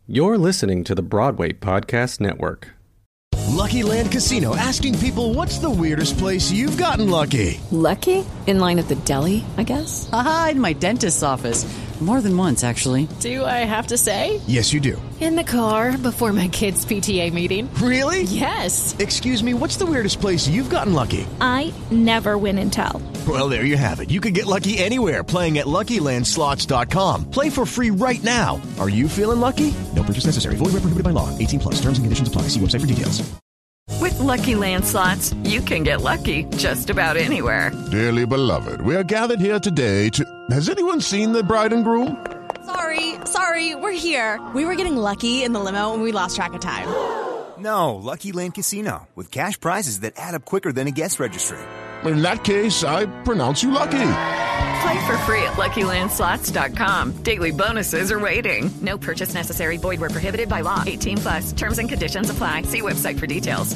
You're listening to the Broadway Podcast Network. Lucky Land Casino, asking people, what's the weirdest place you've gotten lucky? Lucky? In line at the deli, I guess? Aha, in my dentist's office. More than once, actually. Do I have to say? Yes, you do. In the car before my kids' PTA meeting. Really? Yes. Excuse me, what's the weirdest place you've gotten lucky? I never win and tell. Well, there you have it. You can get lucky anywhere, playing at LuckyLandSlots.com. Play for free right now. Are you feeling lucky? No purchase necessary. Void where prohibited by law. 18+. Terms and conditions apply. See website for details. With Lucky Land Slots, you can get lucky just about anywhere. Dearly beloved, we are gathered here today to... Has anyone seen the bride and groom? Sorry, we're here. We were getting lucky in the limo and we lost track of time. No, Lucky Land Casino, with cash prizes that add up quicker than a guest registry. In that case, I pronounce you lucky. Play for free at LuckyLandSlots.com. Daily bonuses are waiting. No purchase necessary. Void where prohibited by law. 18+. Terms and conditions apply. See website for details.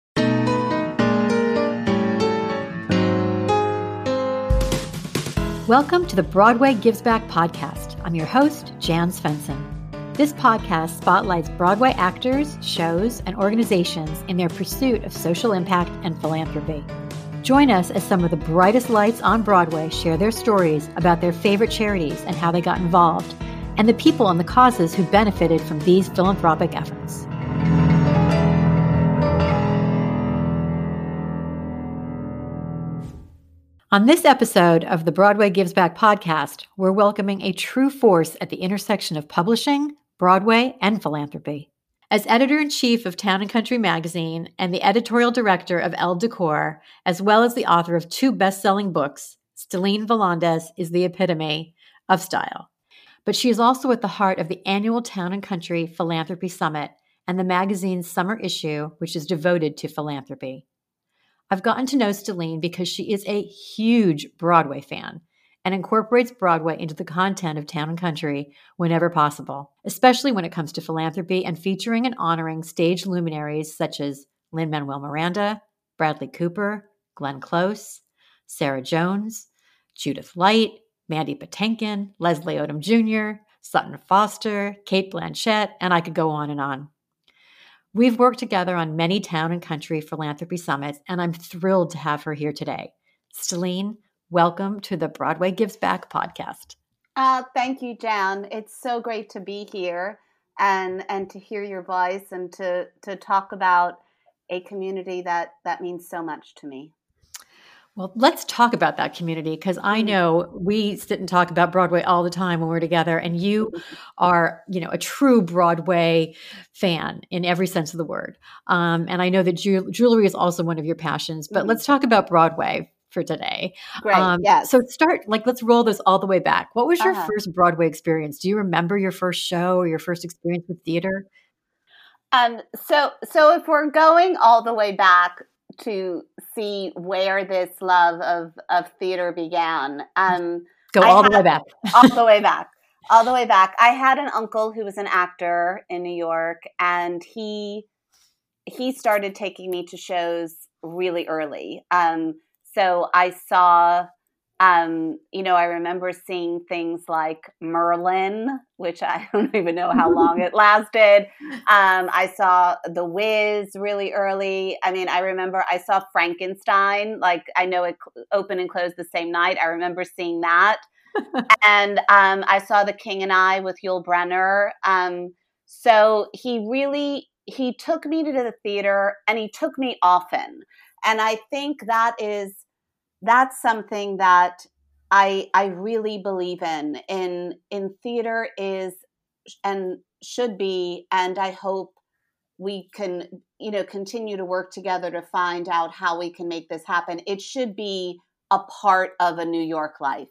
Welcome to the Broadway Gives Back podcast. I'm your host, Jan Svensson. This podcast spotlights Broadway actors, shows, and organizations in their pursuit of social impact and philanthropy. Join us as some of the brightest lights on Broadway share their stories about their favorite charities and how they got involved, and the people and the causes who benefited from these philanthropic efforts. On this episode of the Broadway Gives Back podcast, we're welcoming a true force at the intersection of publishing, Broadway, and philanthropy. As editor-in-chief of Town & Country magazine and the editorial director of Elle Decor, as well as the author of 2 best-selling books, Stellene Volandes is the epitome of style. But she is also at the heart of the annual Town & Country Philanthropy Summit and the magazine's summer issue, which is devoted to philanthropy. I've gotten to know Stellene because she is a huge Broadway fan and incorporates Broadway into the content of Town & Country whenever possible, especially when it comes to philanthropy and featuring and honoring stage luminaries such as Lin-Manuel Miranda, Bradley Cooper, Glenn Close, Sarah Jones, Judith Light, Mandy Patinkin, Leslie Odom Jr., Sutton Foster, Cate Blanchett, and I could go on and on. We've worked together on many Town & Country philanthropy summits, and I'm thrilled to have her here today. Stellene, welcome to the Broadway Gives Back podcast. Thank you, Jan. It's so great to be here and to hear your voice and to talk about a community that means so much to me. Well, let's talk about that community because I know we sit and talk about Broadway all the time when we're together, and you are, a true Broadway fan in every sense of the word. And I know that jewelry is also one of your passions, but let's talk about Broadway for today. Great, yes. So let's roll this all the way back. What was your first Broadway experience? Do you remember your first show or your first experience with theater? So if we're going all the way back to see where this love of theater began, all the way back. All the way back. I had an uncle who was an actor in New York, and he started taking me to shows really early. So I saw, I remember seeing things like Merlin, which I don't even know how long it lasted. I saw The Wiz really early. I mean, I remember I saw Frankenstein, I know it opened and closed the same night. I remember seeing that. And I saw The King and I with Yul Brynner. So he took me to the theater, and he took me often. And I think that's something that I really believe in theater is and should be, and I hope we can, continue to work together to find out how we can make this happen. It should be a part of a New York life.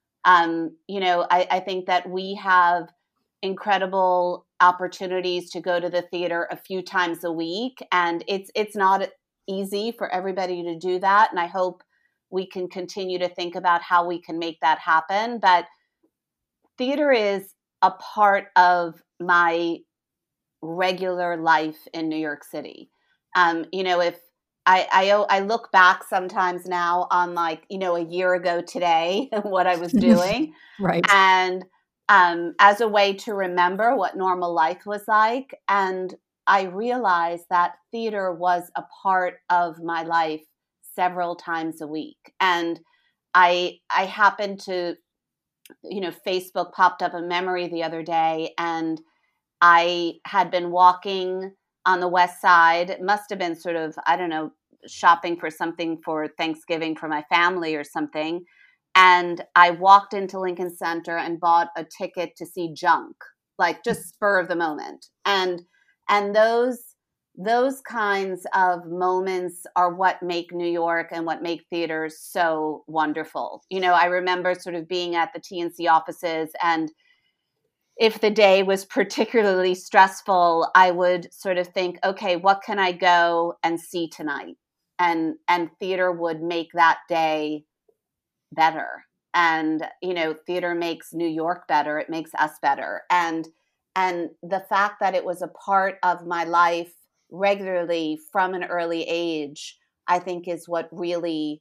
I think that we have incredible opportunities to go to the theater a few times a week, and it's not easy for everybody to do that. And I hope we can continue to think about how we can make that happen. But theater is a part of my regular life in New York City. If I look back sometimes now on a year ago today, what I was doing. Right. And as a way to remember what normal life was like. And I realized that theater was a part of my life several times a week. And I happened to, Facebook popped up a memory the other day, and I had been walking on the West Side. It must have been sort of, I don't know, shopping for something for Thanksgiving for my family or something. And I walked into Lincoln Center and bought a ticket to see Junk, like just spur of the moment. And those kinds of moments are what make New York and what make theaters so wonderful. I remember sort of being at the TNC offices, and if the day was particularly stressful, I would sort of think, okay, what can I go and see tonight? And theater would make that day better. And, theater makes New York better. It makes us better. And the fact that it was a part of my life regularly from an early age, I think is what really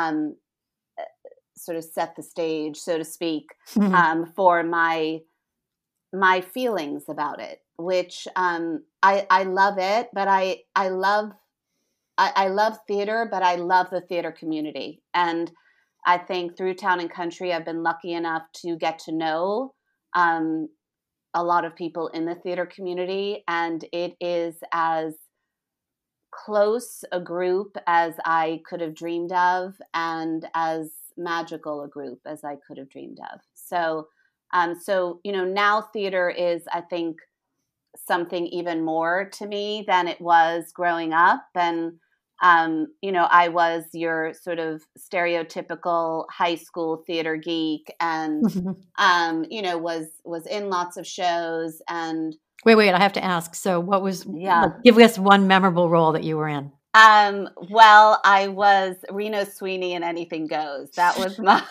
sort of set the stage, so to speak, for my feelings about it, which I love it, but I love theater, but I love the theater community. And I think through Town and Country, I've been lucky enough to get to know a lot of people in the theater community, and it is as close a group as I could have dreamed of, and as magical a group as I could have dreamed of. So now theater is, I think, something even more to me than it was growing up. And I was your sort of stereotypical high school theater geek, and was in lots of shows. And wait, I have to ask. So, what was? Give us one memorable role that you were in. Well, I was Reno Sweeney in Anything Goes. That was my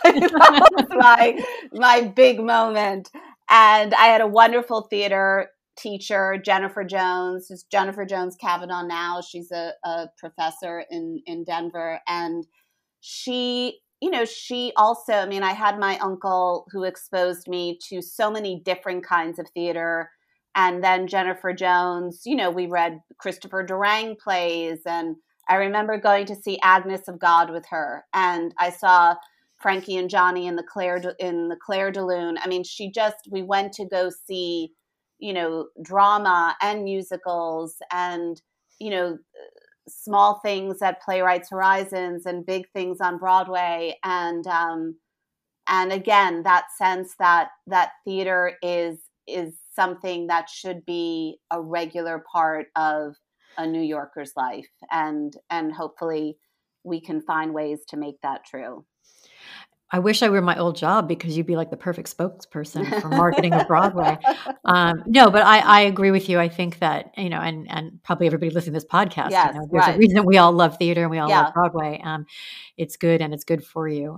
my big moment. And I had a wonderful theater teacher, Jennifer Jones, who's Jennifer Jones Kavanaugh now. She's a professor in Denver. And she also, I had my uncle who exposed me to so many different kinds of theater. And then Jennifer Jones, we read Christopher Durang plays. And I remember going to see Agnes of God with her. And I saw Frankie and Johnny in the Claire de Lune. We went to go see, drama and musicals and, small things at Playwrights Horizons and big things on Broadway. And again, that sense that theater is something that should be a regular part of a New Yorker's life. And hopefully we can find ways to make that true. I wish I were my old job, because you'd be like the perfect spokesperson for marketing of Broadway. No, but I agree with you. I think that, and probably everybody listening to this podcast, there's a reason we all love theater and we all love Broadway. It's good, and it's good for you.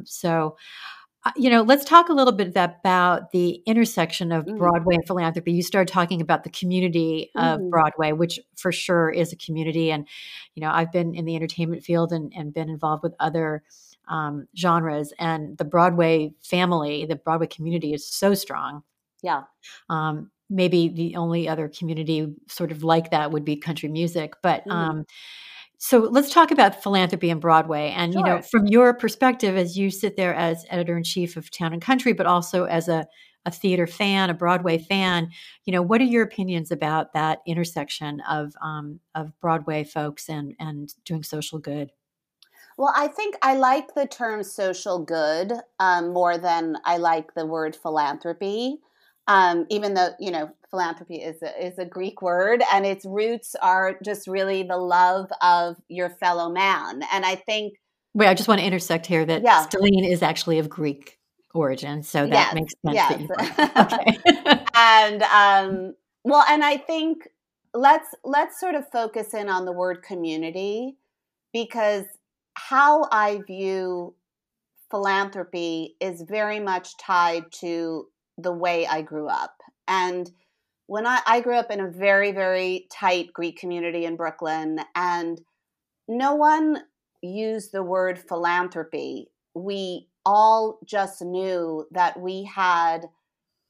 Let's talk a little bit about the intersection of Broadway and philanthropy. You started talking about the community of Broadway, which for sure is a community. And, I've been in the entertainment field and been involved with other genres, and the Broadway family, the Broadway community is so strong. Yeah. Maybe the only other community sort of like that would be country music. But so let's talk about philanthropy and Broadway. And, sure. From your perspective, as you sit there as editor-in-chief of Town and Country, but also as a theater fan, a Broadway fan, what are your opinions about that intersection of Broadway folks and doing social good? Well, I think I like the term social good more than I like the word philanthropy, even though, philanthropy is a Greek word, and its roots are just really the love of your fellow man. And I think... Wait, I just want to intersect here that Stellene is actually of Greek origin, so that makes sense. Yes. That okay. And I think let's sort of focus in on the word community, because how I view philanthropy is very much tied to the way I grew up. And when I grew up in a very, very tight Greek community in Brooklyn, and no one used the word philanthropy. We all just knew that we had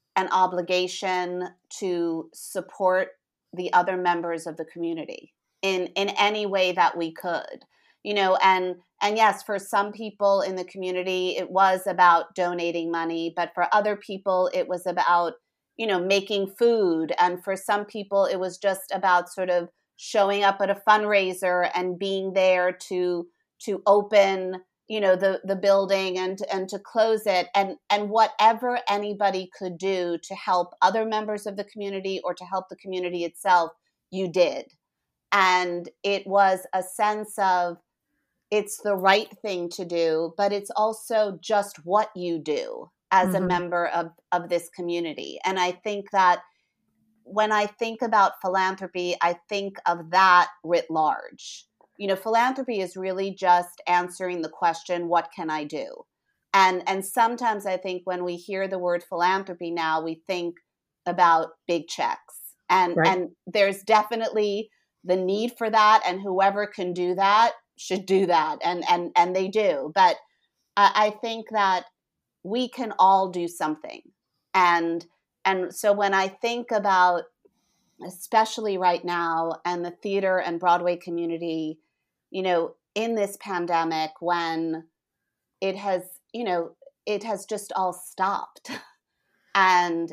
an obligation to support the other members of the community in any way that we could, and yes, for some people in the community, it was about donating money, but for other people, it was about, making food. And for some people, it was just about sort of showing up at a fundraiser and being there to open, the building and to close it, and whatever anybody could do to help other members of the community or to help the community itself, you did. And it was a sense of, it's the right thing to do, but it's also just what you do as a member of this community. And I think that when I think about philanthropy, I think of that writ large. Philanthropy is really just answering the question, what can I do? And sometimes I think when we hear the word philanthropy now, we think about big checks. And there's definitely the need for that, and whoever can do that should do that, and they do. But I think that we can all do something, and so when I think about, especially right now, and the theater and Broadway community, in this pandemic, when it has just all stopped, and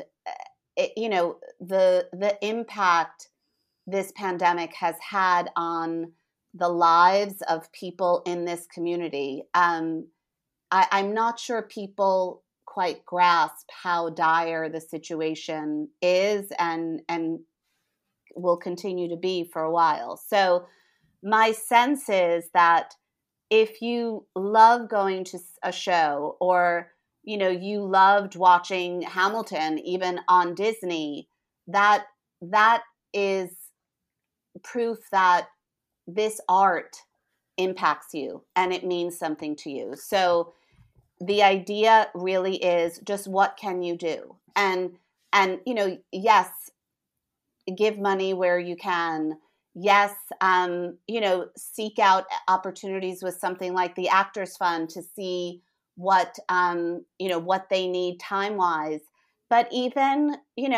the impact this pandemic has had on the lives of people in this community. I'm not sure people quite grasp how dire the situation is and will continue to be for a while. So my sense is that if you love going to a show, or you loved watching Hamilton even on Disney, that is proof that this art impacts you and it means something to you. So the idea really is just, what can you do? And yes, give money where you can. Yes, seek out opportunities with something like the Actors Fund to see what they need time-wise. But even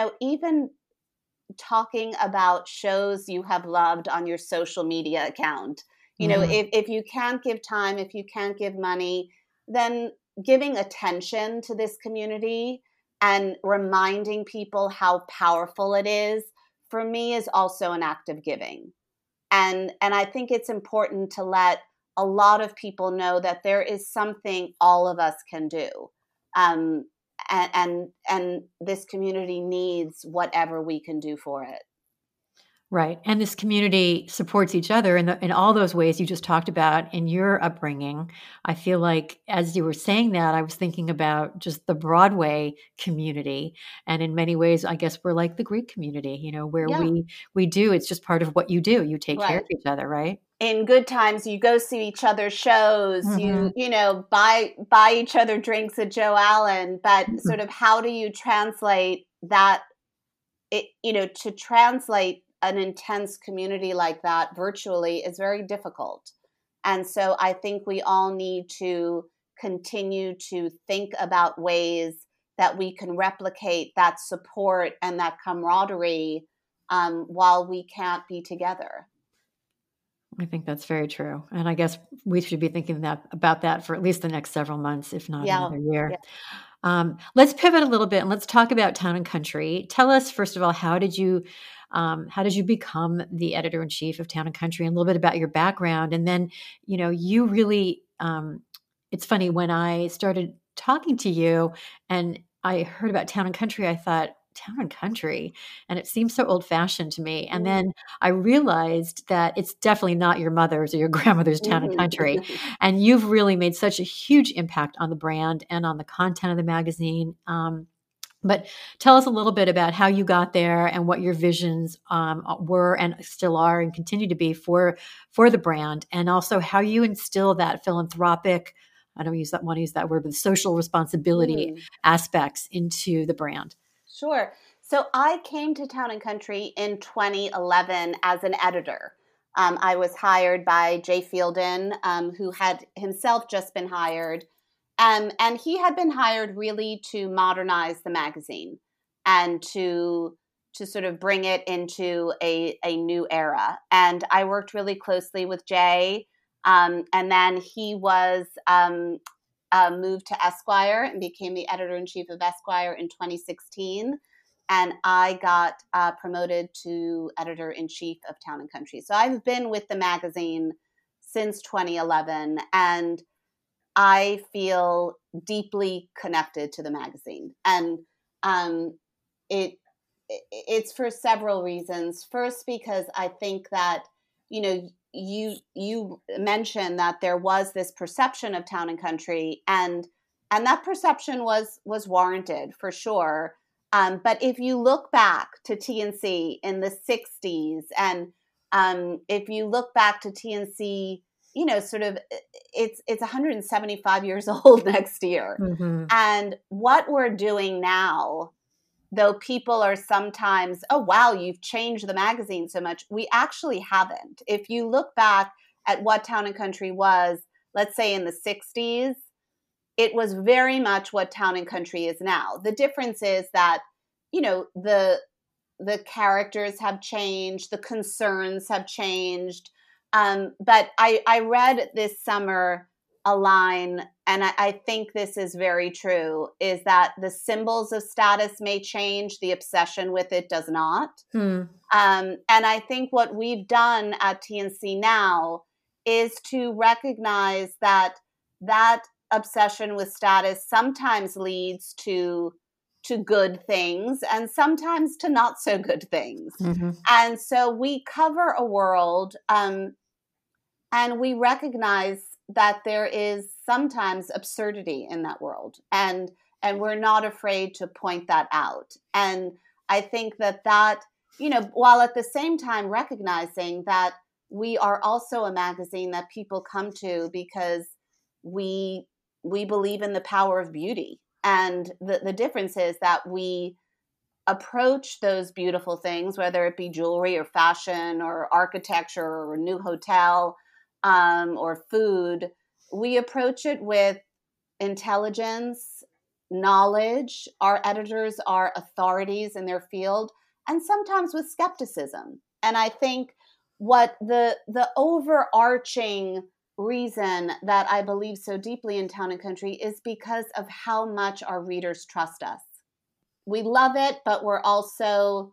talking about shows you have loved on your social media account, if you can't give time, if you can't give money, then giving attention to this community and reminding people how powerful it is, for me, is also an act of giving. And I think it's important to let a lot of people know that there is something all of us can do. And this community needs whatever we can do for it. Right. And this community supports each other in all those ways you just talked about in your upbringing. I feel like as you were saying that, I was thinking about just the Broadway community. And in many ways, I guess we're like the Greek community, where we do, it's just part of what you do. You take care of each other, right? In good times, you go see each other's shows, you buy each other drinks at Joe Allen, but sort of how do you translate that, to translate an intense community like that virtually is very difficult. And so I think we all need to continue to think about ways that we can replicate that support and that camaraderie while we can't be together. I think that's very true. And I guess we should be thinking about that for at least the next several months, if not another year. Yeah. Let's pivot a little bit and let's talk about Town and Country. Tell us, first of all, how did you become the editor-in-chief of Town and Country, and a little bit about your background? And then, you really, it's funny, when I started talking to you and I heard about Town and Country, I thought, Town and Country, and it seems so old-fashioned to me. And then I realized that it's definitely not your mother's or your grandmother's Town and Country. And you've really made such a huge impact on the brand and on the content of the magazine. But tell us a little bit about how you got there and what your visions were and still are and continue to be for the brand, and also how you instill that philanthropic, I don't want to use that word, but social responsibility aspects into the brand. Sure. So I came to Town and Country in 2011 as an editor. I was hired by Jay Fielden, who had himself just been hired. And he had been hired really to modernize the magazine. and to sort of bring it into a new era. And I worked really closely with Jay. And then he was moved to Esquire and became the editor-in-chief of Esquire in 2016. And I got promoted to editor-in-chief of Town & Country. So I've been with the magazine since 2011, and I feel deeply connected to the magazine. And it's for several reasons. First, because I think that, you mentioned that there was this perception of Town & Country, and that perception was warranted for sure. But if you look back to TNC in the 60s, and if you look back to TNC, sort of it's 175 years old next year. Mm-hmm. And what we're doing now, though people are sometimes, oh, wow, you've changed the magazine so much. We actually haven't. If you look back at what Town & Country was, let's say in the 60s, it was very much what Town & Country is now. The difference is that, the characters have changed, the concerns have changed. But I read this summer a line, and I think this is very true, is that the symbols of status may change, the obsession with it does not. And I think what we've done at TNC now is to recognize that obsession with status sometimes leads to good things and sometimes to not so good things. Mm-hmm. And so we cover a world, and we recognize that there is sometimes absurdity in that world, and we're not afraid to point that out. And I think that while at the same time recognizing that we are also a magazine that people come to because we believe in the power of beauty. And the difference is that we approach those beautiful things, whether it be jewelry or fashion or architecture or a new hotel, or food, we approach it with intelligence, knowledge. Our editors are authorities in their field, and sometimes with skepticism. And I think what the overarching reason that I believe so deeply in Town & Country is because of how much our readers trust us. We love it, but we're also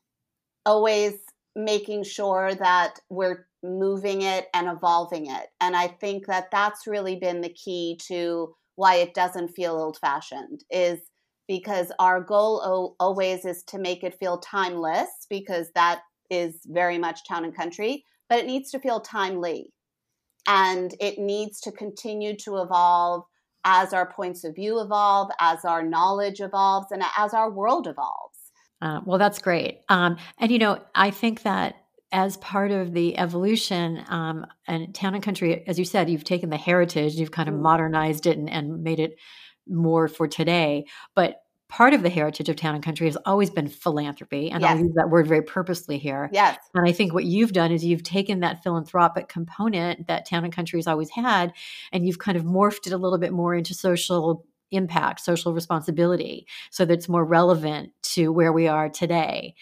always making sure that we're moving it and evolving it. And I think that that's really been the key to why it doesn't feel old-fashioned, is because our goal always is to make it feel timeless, because that is very much Town & Country, but it needs to feel timely. And it needs to continue to evolve as our points of view evolve, as our knowledge evolves, and as our world evolves. Well, that's great. And, I think that as part of the evolution, and Town & Country, as you said, you've taken the heritage, you've kind of modernized it and made it more for today. But part of the heritage of Town & Country has always been philanthropy. And I'll use that word very purposely here. Yes. And I think what you've done is you've taken that philanthropic component that Town & Country has always had, and you've kind of morphed it a little bit more into social impact, social responsibility, so that it's more relevant to where we are today.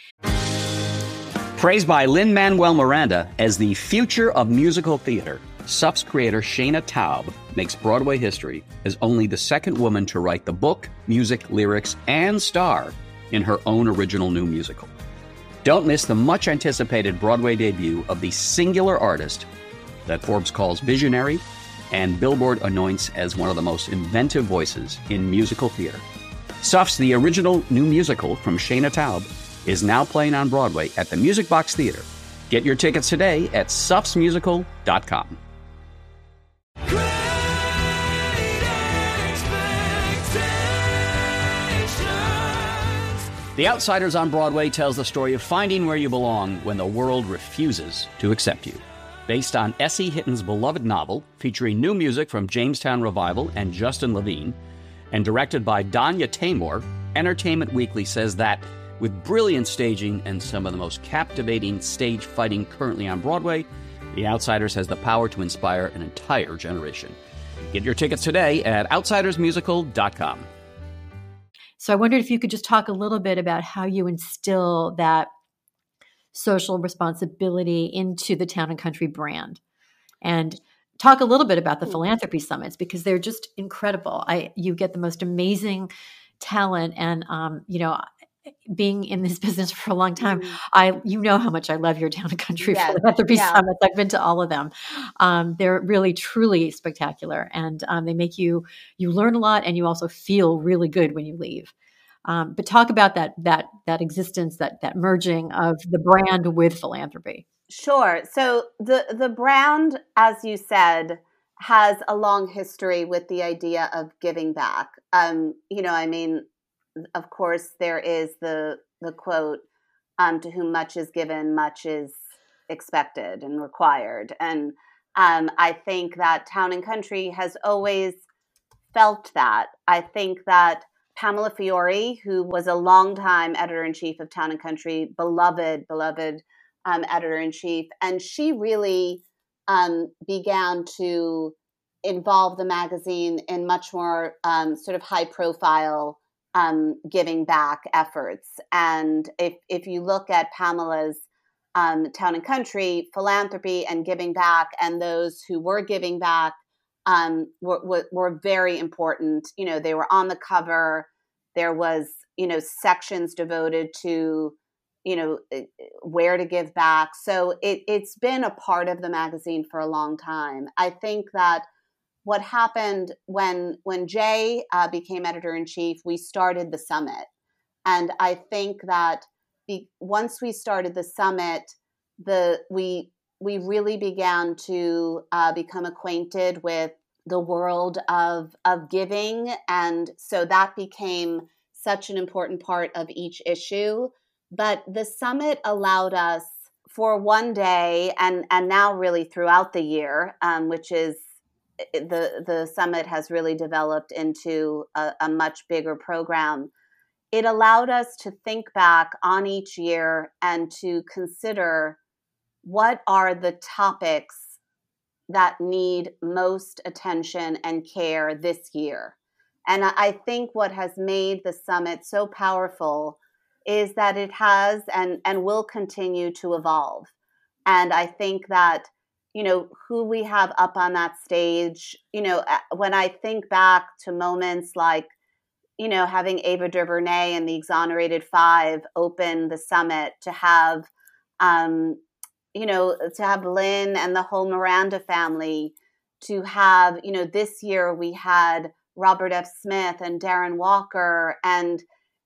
Praised by Lin-Manuel Miranda as the future of musical theater, SUF's creator Shana Taub makes Broadway history as only the second woman to write the book, music, lyrics, and star in her own original new musical. Don't miss the much-anticipated Broadway debut of the singular artist that Forbes calls visionary and Billboard anoints as one of the most inventive voices in musical theater. SUF's The Original New Musical from Shana Taub is now playing on Broadway at the Music Box Theater. Get your tickets today at sufsmusical.com. The Outsiders on Broadway tells the story of finding where you belong when the world refuses to accept you. Based on S.E. Hitton's beloved novel, featuring new music from Jamestown Revival and Justin Levine, and directed by Danya Taymor, Entertainment Weekly says that with brilliant staging and some of the most captivating stage fighting currently on Broadway, The Outsiders has the power to inspire an entire generation. Get your tickets today at outsidersmusical.com. So I wondered if you could just talk a little bit about how you instill that social responsibility into the Town and Country brand, and talk a little bit about the philanthropy summits, because they're just incredible. You get the most amazing talent, and being in this business for a long time, you know how much I love your Town and Country philanthropy summits. I've been to all of them. They're really, truly spectacular, and they make you learn a lot, and you also feel really good when you leave. But talk about that existence, that merging of the brand with philanthropy. Sure. So the brand, as you said, has a long history with the idea of giving back. Of course, there is the quote, to whom much is given, much is expected and required. And I think that Town and Country has always felt that. I think that Pamela Fiore, who was a longtime editor-in-chief of Town and Country, beloved editor-in-chief, and she really began to involve the magazine in much more sort of high-profile giving back efforts. And if you look at Pamela's Town and Country, philanthropy and giving back, and those who were giving back were very important. They were on the cover. There was, sections devoted to, where to give back. So it's been a part of the magazine for a long time. I think that what happened when Jay became editor-in-chief, we started the summit. And I think that once we started the summit, we really began to become acquainted with the world of giving. And so that became such an important part of each issue. But the summit allowed us for one day, and now really throughout the year, which is the summit has really developed into a much bigger program. It allowed us to think back on each year and to consider what are the topics that need most attention and care this year. And I think what has made the summit so powerful is that it has and will continue to evolve. And I think that, who we have up on that stage, when I think back to moments like, having Ava DuVernay and the Exonerated Five open the summit, to have, to have Lynn and the whole Miranda family, to have, this year we had Robert F. Smith and Darren Walker and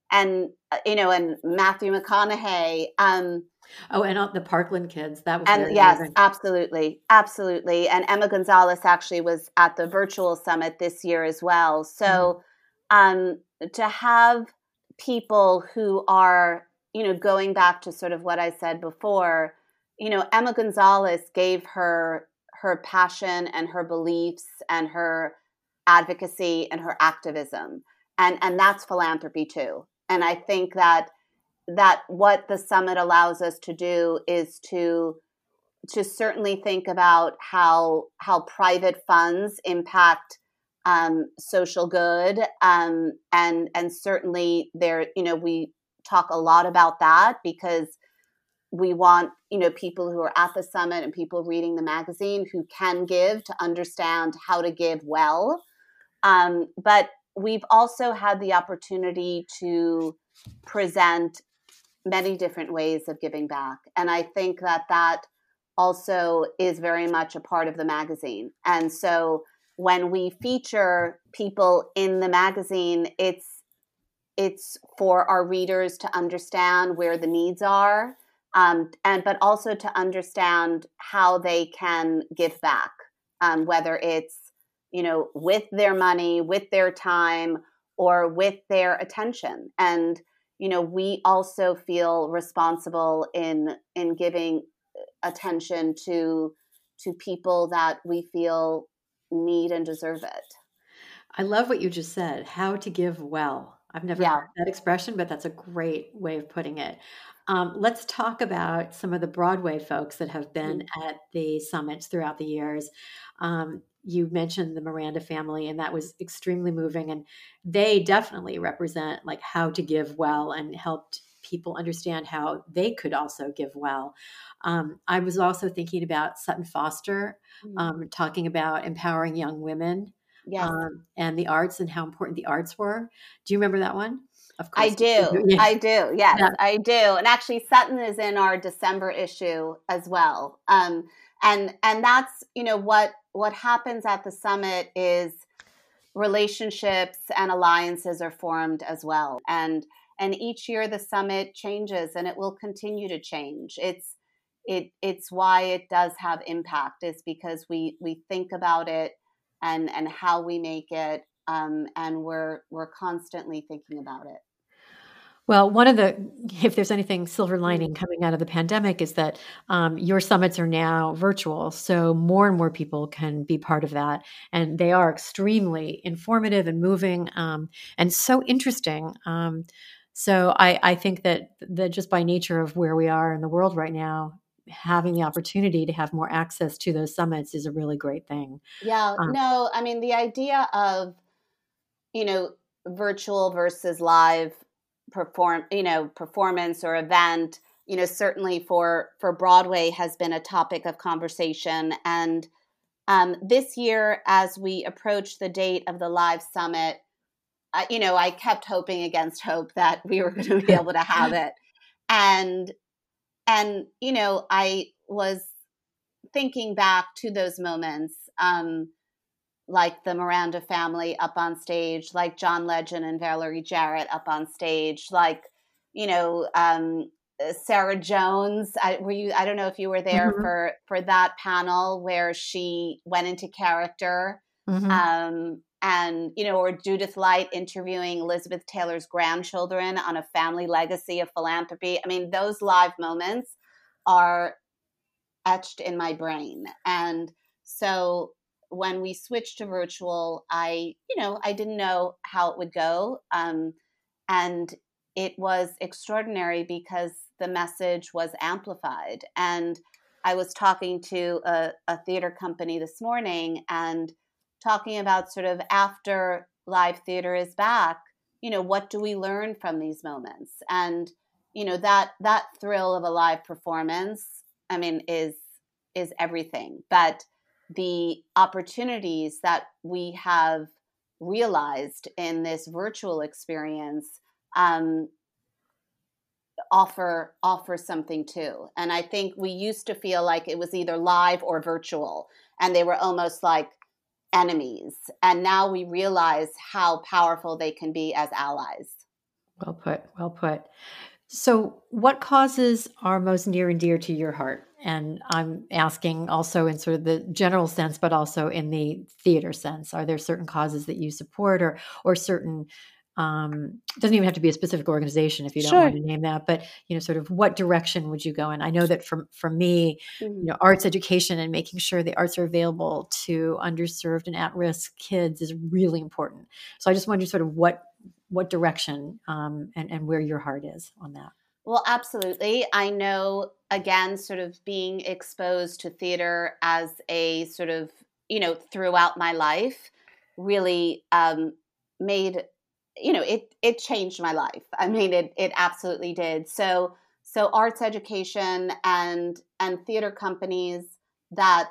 Matthew McConaughey. And the Parkland kids. That was amazing. Absolutely. And Emma Gonzalez actually was at the virtual summit this year as well. So to have people who are, going back to sort of what I said before, Emma Gonzalez gave her passion and her beliefs and her advocacy and her activism. And that's philanthropy too. And I think that what the summit allows us to do is to certainly think about how private funds impact social good. And certainly there, we talk a lot about that because we want, people who are at the summit and people reading the magazine who can give to understand how to give well. But we've also had the opportunity to present many different ways of giving back. And I think that also is very much a part of the magazine. And so when we feature people in the magazine, it's for our readers to understand where the needs are, but also to understand how they can give back, whether it's, with their money, with their time, or with their attention. And, we also feel responsible in giving attention to people that we feel need and deserve it. I love what you just said, how to give well. I've never heard that expression, but that's a great way of putting it. Let's talk about some of the Broadway folks that have been at the summits throughout the years. you mentioned the Miranda family, and that was extremely moving. And they definitely represent like how to give well and helped people understand how they could also give well. I was also thinking about Sutton Foster, talking about empowering young women, Yes. And the arts and how important the arts were. Do you remember that one? Of course. I do. Yeah. I do. Yes, Yeah. I do. And actually Sutton is in our December issue as well. And that's, what happens at the summit is relationships and alliances are formed as well. And each year the summit changes and it will continue to change. It's why it does have impact, is because we think about it and how we make it. And we're constantly thinking about it. Well, if there's anything silver lining coming out of the pandemic, is that your summits are now virtual. So more and more people can be part of that. And they are extremely informative and moving and so interesting. So I think that just by nature of where we are in the world right now, having the opportunity to have more access to those summits is a really great thing. Yeah, no, I mean, the idea of, virtual versus live performance or event, certainly for Broadway has been a topic of conversation. And this year, as we approach the date of the live summit, I kept hoping against hope that we were going to be able to have it. And I was thinking back to those moments, like the Miranda family up on stage, like John Legend and Valerie Jarrett up on stage, like, Sarah Jones. I don't know if you were there for that panel where she went into character. And, or Judith Light interviewing Elizabeth Taylor's grandchildren on a family legacy of philanthropy. I mean, those live moments are etched in my brain. And so when we switched to virtual, I didn't know how it would go. And it was extraordinary because the message was amplified. And I was talking to a theater company this morning and talking about sort of after live theater is back, what do we learn from these moments? And, that thrill of a live performance, I mean, is everything. But the opportunities that we have realized in this virtual experience offer something too. And I think we used to feel like it was either live or virtual, and they were almost like enemies. And now we realize how powerful they can be as allies. Well put. So what causes are most near and dear to your heart? And I'm asking also in sort of the general sense, but also in the theater sense. Are there certain causes that you support or certain, doesn't even have to be a specific organization if you don't want to name that, but, sort of what direction would you go in? I know that for me, arts education and making sure the arts are available to underserved and at-risk kids is really important. So I just wondered sort of what direction and where your heart is on that. Well, absolutely. I know, again, sort of being exposed to theater as a sort of, throughout my life really made, it changed my life. I mean, it absolutely did. So arts education and theater companies that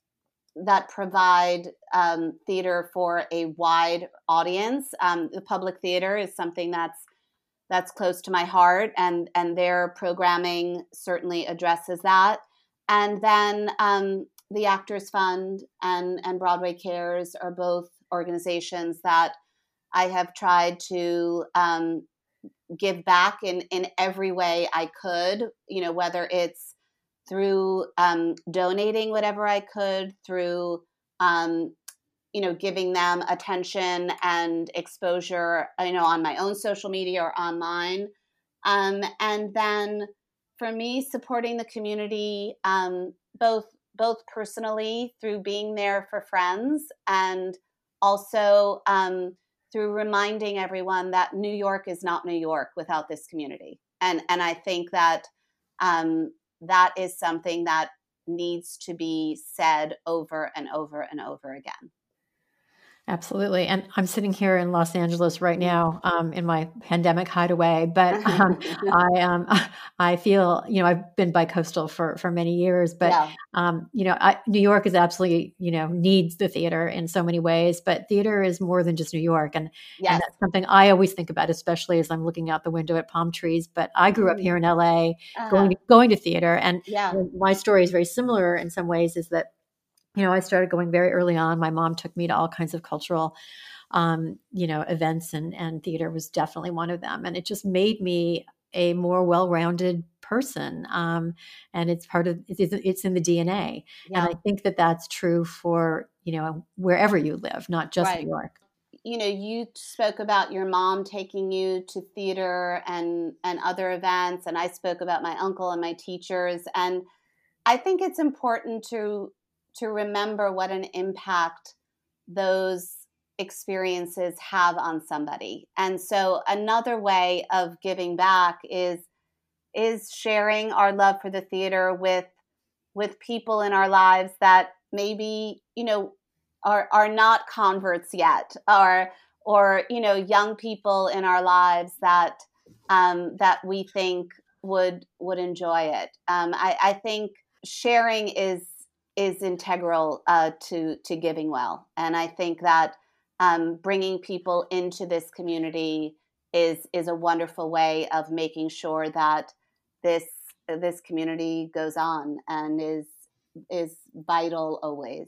provide theater for a wide audience. The public theater is something that's close to my heart, and their programming certainly addresses that. And then the Actors Fund and Broadway Cares are both organizations that I have tried to give back in every way I could, whether it's through donating whatever I could, through giving them attention and exposure, on my own social media or online. And then for me, supporting the community, both personally through being there for friends, and also through reminding everyone that New York is not New York without this community. And I think that that is something that needs to be said over and over and over again. Absolutely. And I'm sitting here in Los Angeles right now in my pandemic hideaway, but I feel, I've been bicoastal for many years, but, New York is absolutely, needs the theater in so many ways, but theater is more than just New York. And that's something I always think about, especially as I'm looking out the window at palm trees. But I grew up here in LA going to theater. And my story is very similar in some ways, is that I started going very early on. My mom took me to all kinds of cultural, events, and theater was definitely one of them. And it just made me a more well-rounded person. And it's it's in the DNA. Yeah. And I think that that's true for, wherever you live, not just New York. You spoke about your mom taking you to theater and other events. And I spoke about my uncle and my teachers. And I think it's important to remember what an impact those experiences have on somebody. And so another way of giving back is sharing our love for the theater with people in our lives that maybe, are not converts yet, or young people in our lives that we think would enjoy it. I think sharing is integral to giving well. And I think that bringing people into this community is a wonderful way of making sure that this community goes on and is vital always.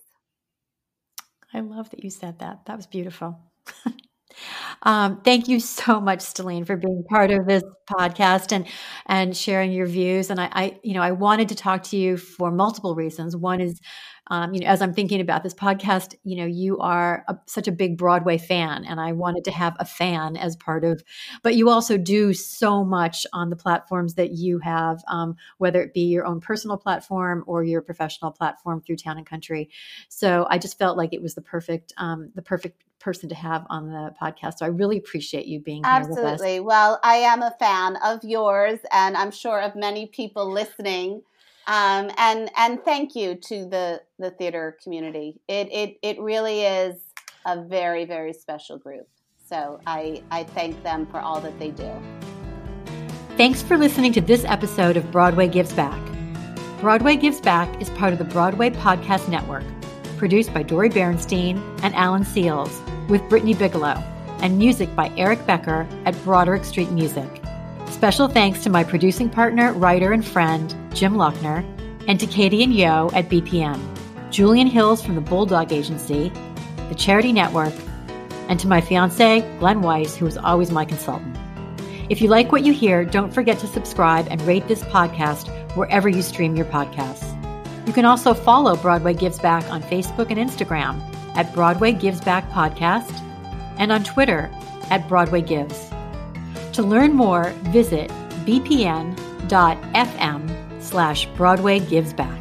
I love that you said that. That was beautiful. Thank you so much, Stellene, for being part of this podcast and sharing your views. And I wanted to talk to you for multiple reasons. One is, as I'm thinking about this podcast, you are such a big Broadway fan, and I wanted to have a fan as part of, but you also do so much on the platforms that you have, whether it be your own personal platform or your professional platform through Town and Country. So I just felt like it was the perfect person to have on the podcast. So I really appreciate you being here with us. Absolutely. Well, I am a fan of yours, and I'm sure of many people listening. And thank you to the theater community. It really is a very, very special group. So I thank them for all that they do. Thanks for listening to this episode of Broadway Gives Back. Broadway Gives Back is part of the Broadway Podcast Network, produced by Dori Bernstein and Alan Seals, with Brittany Bigelow, and music by Eric Becker at Broderick Street Music. Special thanks to my producing partner, writer, and friend, Jim Lochner, and to Katie and Yo at BPM, Julian Hills from the Bulldog Agency, the Charity Network, and to my fiance, Glenn Weiss, who is always my consultant. If you like what you hear, don't forget to subscribe and rate this podcast wherever you stream your podcasts. You can also follow Broadway Gives Back on Facebook and Instagram at Broadway Gives Back Podcast, and on Twitter at Broadway Gives. To learn more, visit bpn.fm/Broadway Gives Back.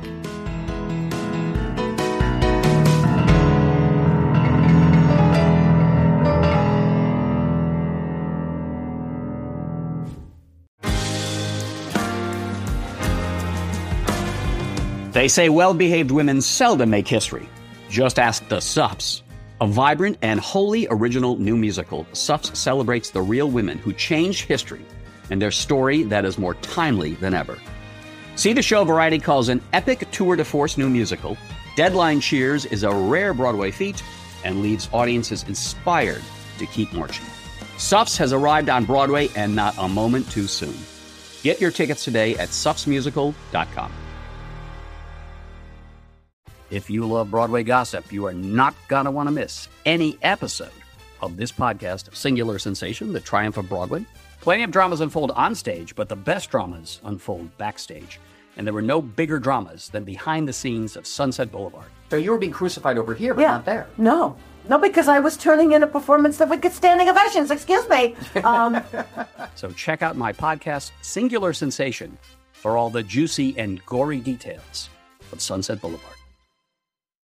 They say well-behaved women seldom make history. Just ask the Sups. A vibrant and wholly original new musical, Sups celebrates the real women who changed history and their story that is more timely than ever. See the show Variety calls an epic tour de force new musical. Deadline cheers is a rare Broadway feat and leaves audiences inspired to keep marching. Sups has arrived on Broadway, and not a moment too soon. Get your tickets today at supsmusical.com. If you love Broadway gossip, you are not going to want to miss any episode of this podcast, Singular Sensation, The Triumph of Broadway. Plenty of dramas unfold on stage, but the best dramas unfold backstage. And there were no bigger dramas than behind the scenes of Sunset Boulevard. So you were being crucified over here, but not there. No, because I was turning in a performance that would get standing ovations. Excuse me. So check out my podcast, Singular Sensation, for all the juicy and gory details of Sunset Boulevard.